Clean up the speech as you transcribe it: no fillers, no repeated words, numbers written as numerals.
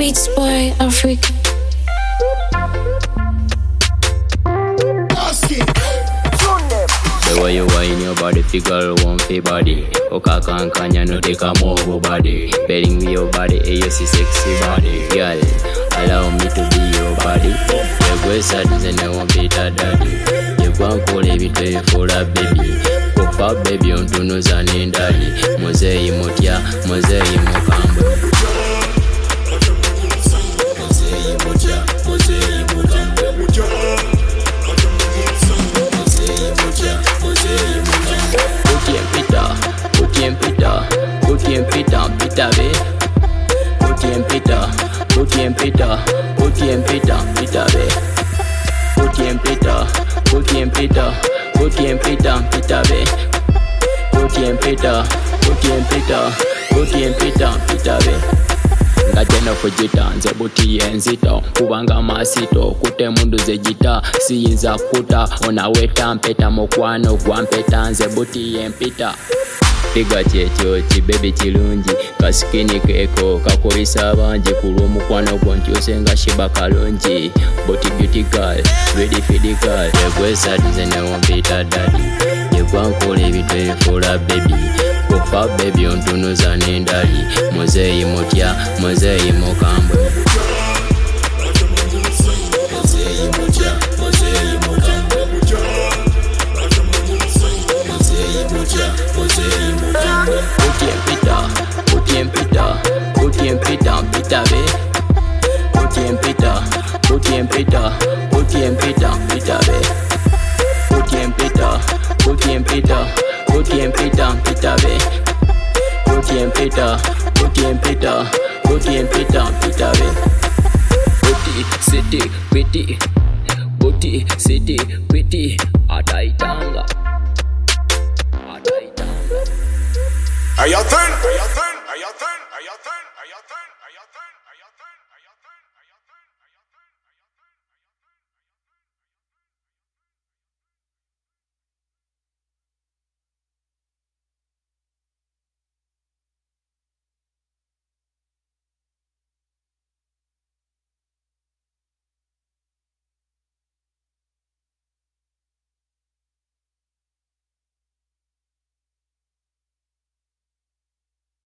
Beats boy, Africa. The way you wine your body, figure won't feel body. Oka kankanya no take a move body. Betting me your body, ASC sexy body. Girl, allow me to be your body. You go sad and I won't be that daddy. You go and call every day for a baby. Go for baby on to no zani daddy. Mosei motia, mosei mokambo. Mosei motia, mosei mokambo. Pita be. Putien pita be. Putien pita be. Ngajena kujita nze buti enzito kubanga masito kute mundu zejita siyinza kuta onaweta mpeta mokwano gwampeta nze buti empita Figa kyekyo kibebi kirungi kasikini keeko kakolisa bangi kulwa omukwano gwo ntyuse nga shiba kalungi boti beauty girl ready for the girl egwesadize newompita daddy yegwankola ebintu ebifuula baby kofa baby ontunuza n'endali muzeeyi mutya muzeeyi mukambwe muzeeyi mutya muzeeyi mukambwe muzeeyi mutya muzeeyi mukambwe Putien pita be Putien pita be Putien pita be Putien pita be Booty city pretty Ataitanga Are your turn?